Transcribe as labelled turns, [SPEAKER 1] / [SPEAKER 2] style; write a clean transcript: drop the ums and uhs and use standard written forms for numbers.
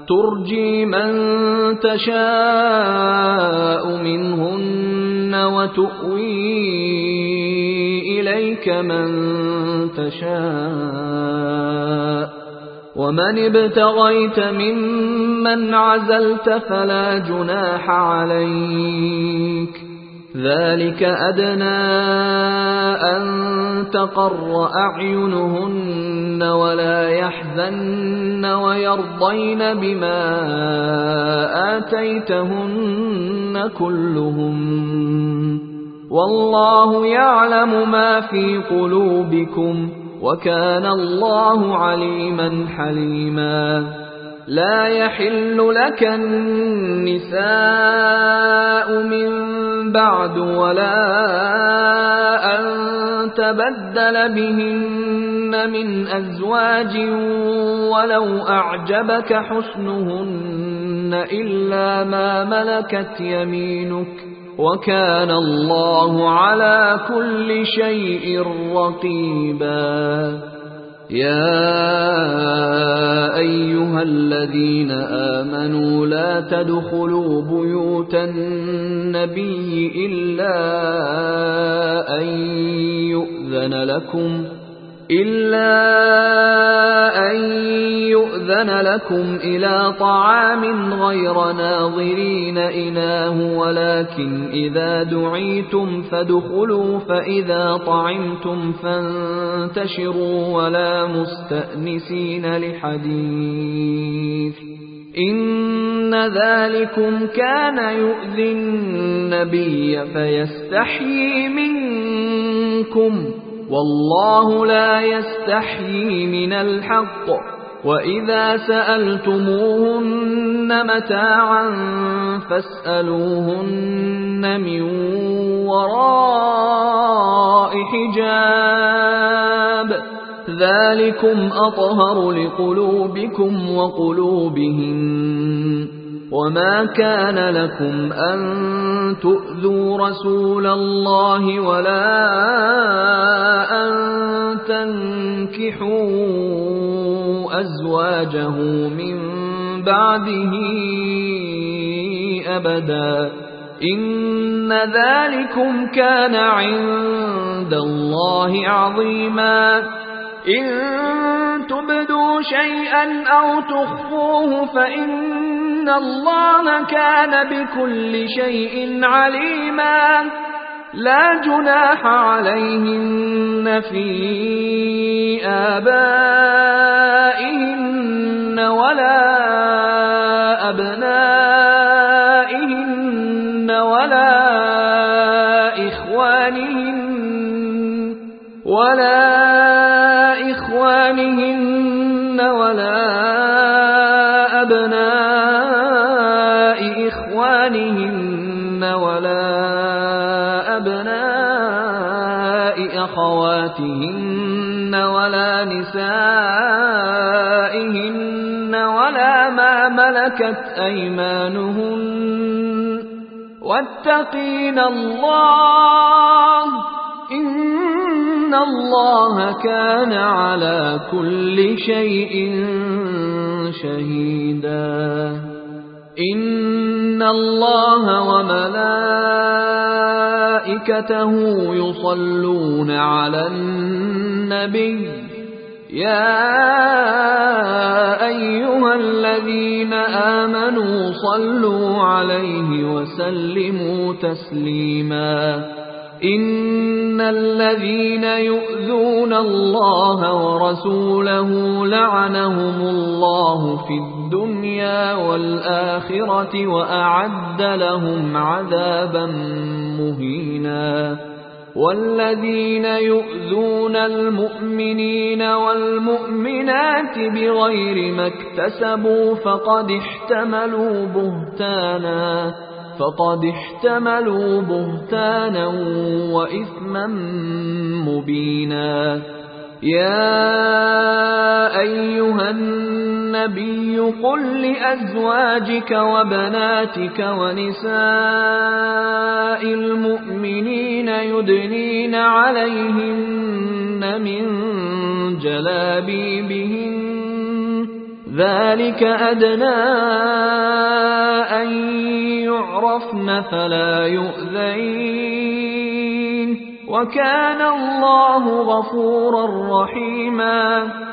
[SPEAKER 1] ترجي من تشاء منهن وتؤوي إليك من تشاء ومن ابتغيت ممن عزلت فلا جناح عليك ذلك أدنى أن تقر أعينهن ولا يحزن ويرضين بما آتيتهن كلهم والله يعلم ما في قلوبكم وكان الله عليما حليما لا يحل لك النساء من بعد ولا أن تبدل بهن من أزواج ولو أعجبك حسنهن إلا ما ملكت يمينك وكان الله على كل شيء رقيبا يا أيها الذين آمنوا لا تدخلوا بيوت النبي إلا أن يؤذن لكم إلى طعام غير ناظرين إناه ولكن إذا دعيتم فادخلوا فإذا طعمتم فانتشروا ولا مستأنسين لحديث إن ذلكم كان يؤذي النبي فيستحيي منكم والله لا يستحيي من الحق وإذا سألتموهن متاعا فاسألوهن من وراء حجاب ذلكم أطهر لقلوبكم وقلوبهن وما كان لكم أن تؤذوا رسول الله ولا أن تنكحوا أزواجه من بعده أبدا إن ذلكم كان عند الله عظيما إن تبدوا شيئا أو تخفوه فإن الله كان بكل شيء عليما لا جناح عليهن في آبائهن ولا أبنائهن ولا إخوانهن ولا أبناء إخوانهن ولا أبناء أخواتهن ولا نسائهن ولا ما ملكت أيمانهن واتقين الله إن الله كان على كل شيء شهيدا إن الله وملائكته يصلون على النبي يا أيها الذين آمنوا صلوا عليه وسلموا تسليما إن الذين يؤذون الله ورسوله لعنهم الله في الدنيا والآخرة وأعد لهم عذابا مهينا والذين يؤذون المؤمنين والمؤمنات بغير ما اكتسبوا فقد احتملوا بهتانا وإثما مبينا يا أيها النبي قل لأزواجك وبناتك ونساء المؤمنين يدنين عليهن من جلابيبهن ذلك أدنى أن يعرفن فلا يؤذين وكان الله غفورا رحيما